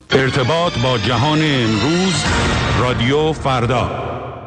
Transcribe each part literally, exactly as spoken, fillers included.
ارتباط با جهان امروز، رادیو فردا.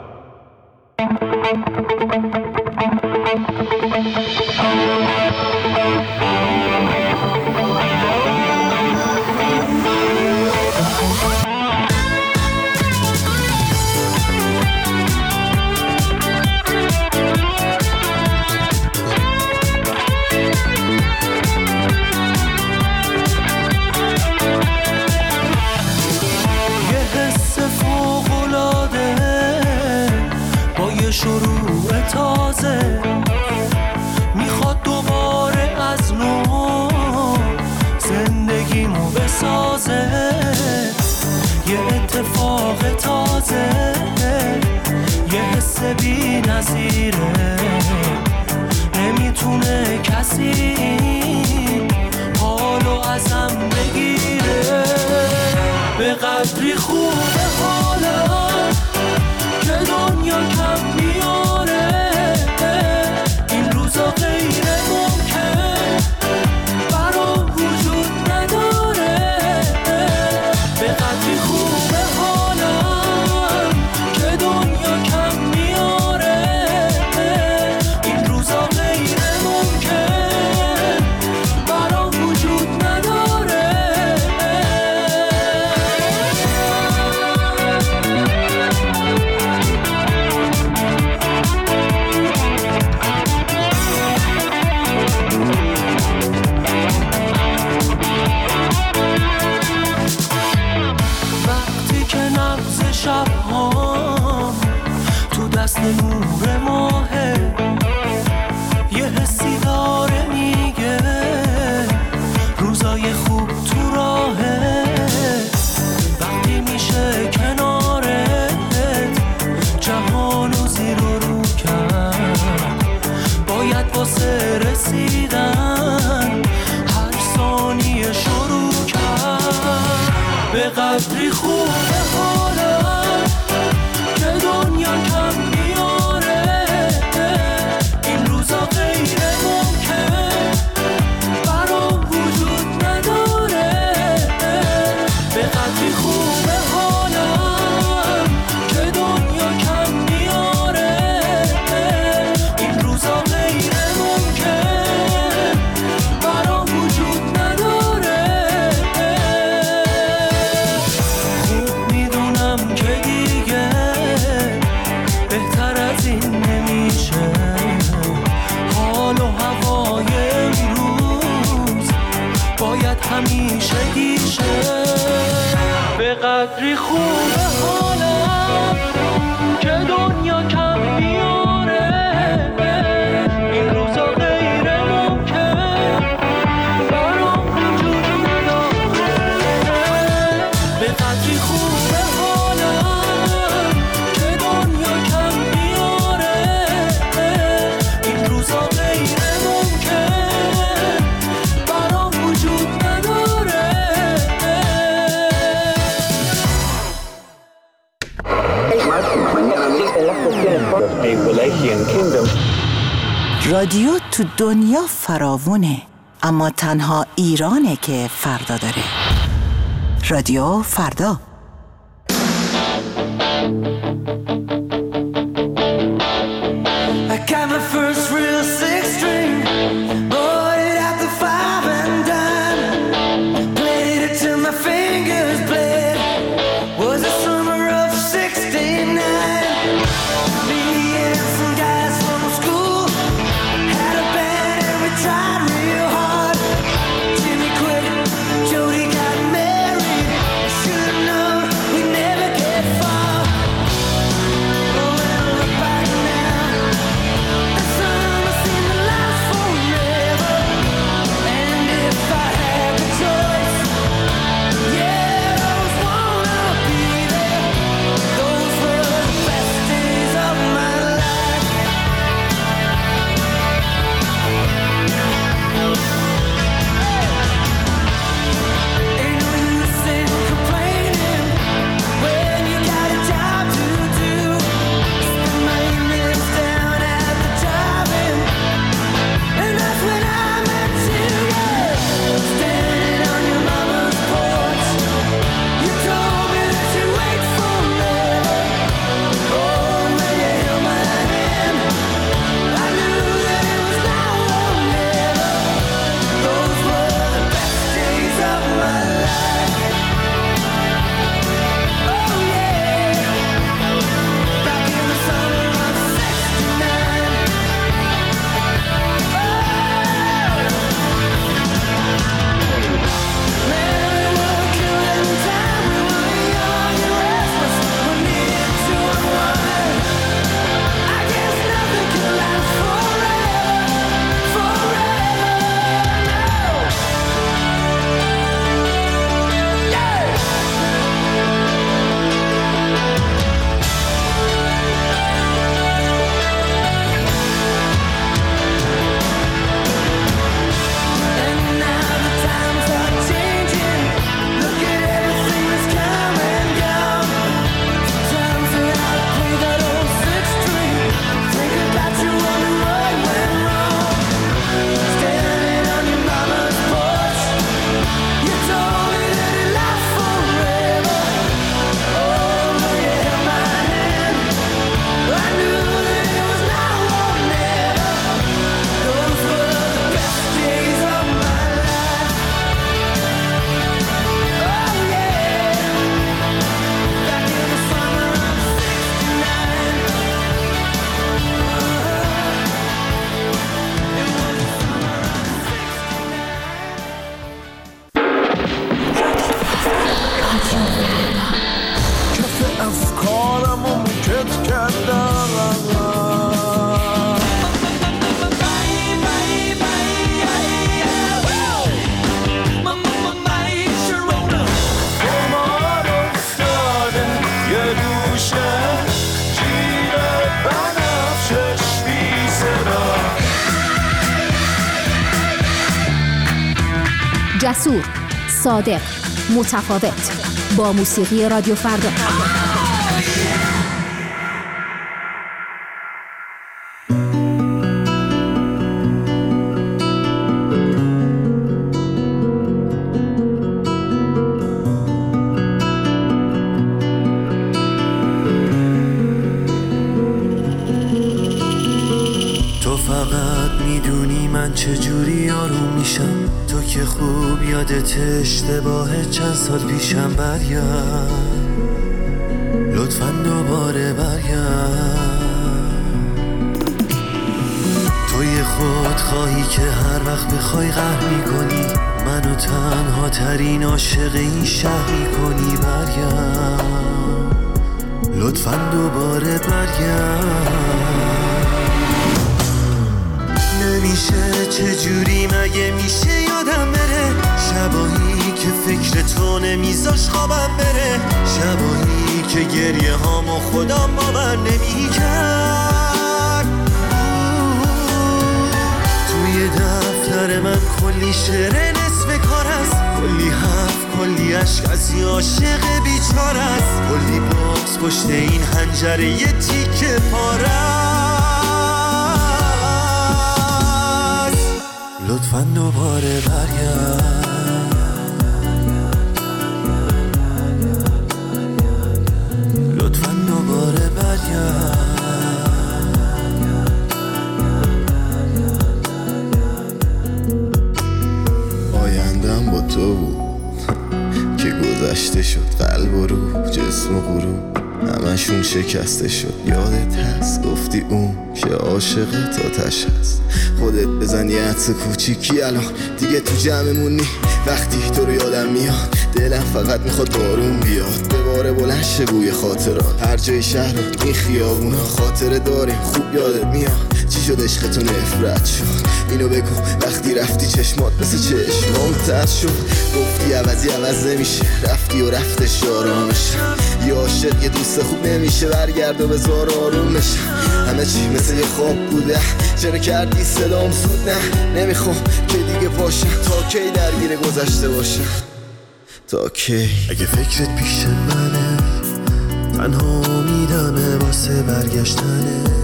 شروع تازه میخواد دوباره از نو زندگیمو بسازه، یه اتفاق تازه، یه حس بی نظیره، نمیتونه کسی حالو ازم بگیره. به قدری خوبه حالم که دنیا کم میاره، این روزا غیر ممکن برام وجود نداره. به قدری خوبه حالم که دنیا کم میاره، این روزا غیر ممکن برام وجود نداره. شب‌هام تو دست نور ماهه، یه حسی داره میگه روزای خوب تو راهه. وقتی میشه کنارت جهانو زیر و رو کرد، باید واسه رسیدن هر ثانیه شروع کرد. به قدری خوبه حالم که دنیا کم میاره، این روزا غیر ممکن برام وجود نداره. به قدری خوبه حالم که دنیا کم میاره، این روزا غیر ممکن برام وجود نداره. خوب میدونم که دیگه بهتر از این نمیشه، حال و هوای امروز باید همیشه گیشه. به قدری خوبه حالم که دنیا کم میاره، این روزا غیر ممکن برام وجود نداره. به قدری خوبه حالم که دنیا کم میاره، این روزا غیر ممکن برام وجود نداره. رادیو تو دنیا فراوونه، اما تنها ایرانه که فردا داره. رادیو فردا. I got my first real six string, bought it at the five and dime, played it till my fingers bled. Was the summer of sixty-nine. Me and some guys from school had a band and we tried real hard. Jimmy quit, Jody got married. I should've known. جسور، صادق، متفاوت. با موسیقی رادیو فردا. چجوری آروم میشم تو که خوب یادت اشتباه چند سال پیشم. برگرد لطفاً دوباره برگرد. توی خود خواهی که هر وقت بخوای قهر میکنی، منو تنها ترین عاشق این شهر میکنی. برگرد لطفاً دوباره برگرد. نمیشه چجوری مگه میشه یادم بره، شبایی که فکر تو نمیذاش خوابم بره، شبایی که گریه هامو خودم باور نمیکرد. توی دفتر من کلی شعر نصف کار است، کلی حرف کلی عشق از یه عاشق بیچاره است، کلی باکس پشت این حنجره یه تیکه پاره. لطفاً دوباره برگرد. لطفاً دوباره برگرد. آیندم با تو بود که گذشته شد، قلب و روح جسم و غروب همشون شکسته شد. یادت هست گفتی اون که عاشق تاتش هست، خودت بزن یه عطس کوچیکی الان دیگه تو جمعمونی. وقتی تو رو یادم میاد دلم فقط میخواد بارون بیاد، به باره بلند شه بوی خاطرات. هر جای شهر این خیابونا خاطره داریم خوب یادت میاد. چی شد عشقتون نفرت شد اینو بگو، وقتی رفتی چشمات مثل چشمام تر شد. گفتی عوضی عوض نمیشه، رفتی و رفتش آرامشم. یه عاشق یه دوست خوب نمیشه، برگرد و بذار آروم بشم. همه چی مثل یه خواب بوده، چرا کردی صدام سود؟ نه نمیخوام که دیگه باشم، تا کی درگیر گذشته باشم، تا کی؟ اگه فکرت پیش منه تنها امیدمه واسه برگشتنت،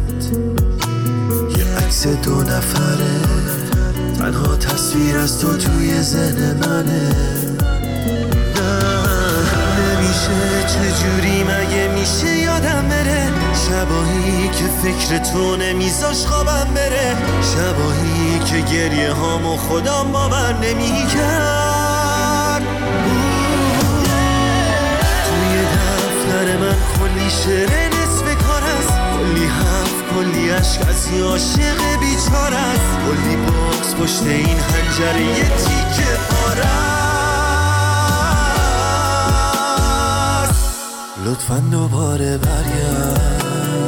یه عکس دو نفره تنها تصویر از تو توی ذهن منه. نمیشه چجوری مگه میشه یادم بره، شبایی که فکر تو نمیذاش خوابم بره، شبایی که گریه هامو خودم باور نمیکرد. توی دفتر من کلی شعر نصف کار است، کلی حرف کلی عشق از یه عاشق بیچاره است، کلی باکس پشت این حنجره یه تیکه پاره است. لطفاً دوباره برگرد.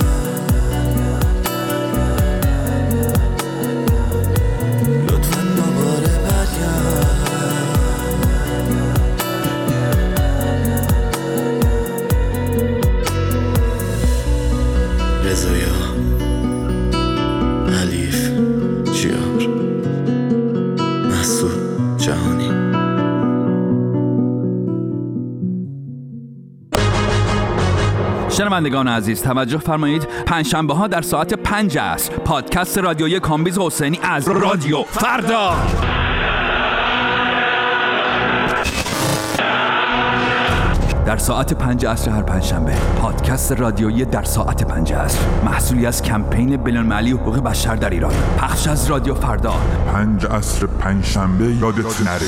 لطفاً دوباره برگرد. رضایا حلیف جیار مسعود جهانی. شنوندگان عزیز توجه فرمایید، پنجشنبه ها در ساعت پنج عصر پادکست رادیویی کامبیز حسینی از رادیو فردا. در ساعت پنج عصر هر پنجشنبه پادکست رادیویی در ساعت پنج عصر، محصولی از کمپین بین‌المللی حقوق بشر در ایران، پخش از رادیو فردا. پنج عصر پنجشنبه یادت نره.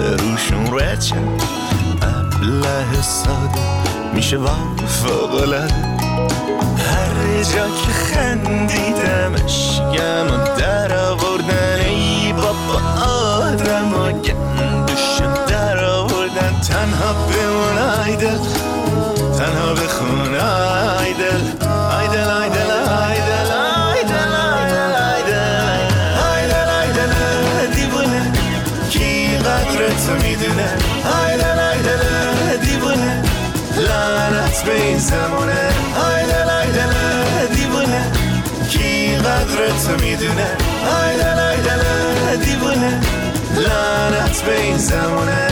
روشون رچه ابله ساده میشه فوق‌العاده. هر جا که خندیدمش گم در آوردن ای بابا آدم و گندوشم در آوردن. تنها بمون آیدل تنها بخون آیدل آیدل آیدل آیدل آیدل آیدل آیدل آیدل دیوونه کی قدرتو میدونه. آیدل آیدل دیوونه لعنت به این زمونه. آیدل آیدل دیوونه کی قدرتو میدونه. آیدل آیدل دیوونه لعنت به این زمونه.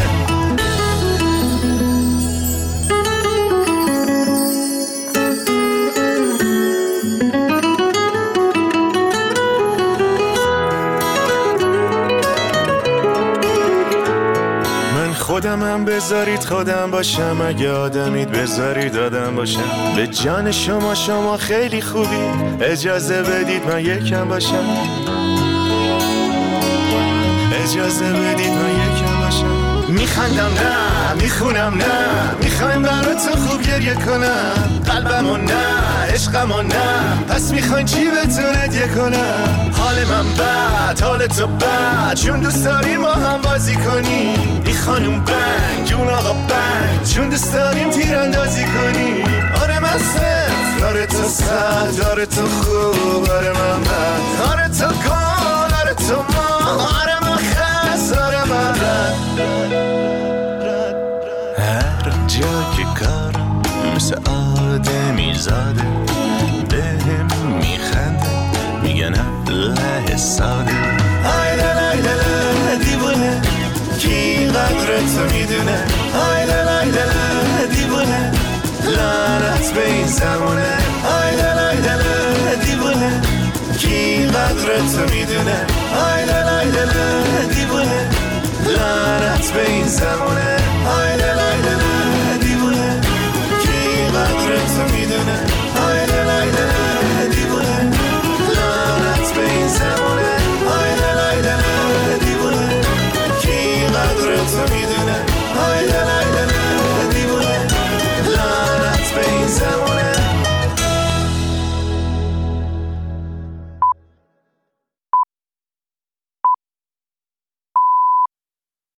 خودمم بذارید خودم باشم، اگه آدمید بذارید آدم باشم. به جان شما شما خیلی خوبی، اجازه بدید من یکم باشم. اجازه بدید من یکم باشم. میخندم نه میخونم نه میخوایم براتون خوب گریه کنم. قلبمو نه عشقمو نه پس میخواین چی بهتون هدیه کنم. حال من بد حال تو بد چون دوست داریم ما هم بازی کنیم. این خانوم بنگ اون آقا بنگ چون دوست داریم تیراندازی کنیم. آره من صفر آره تو صد آره تو خوب آره من بد آره تو گل آره تو ما آره من خس آره من رد. هر جا که کارم مثل آدمی زاده بهم میخنده میگن ابله ساده. آیدل آیدل دیوونه کی قدرتو میدونه. آیدل آیدل دیوونه لعنت به این زمونه. آیدل آیدل دیوونه کی قدرتو میدونه. آیدل آیدل دیوونه لعنت به این زمونه.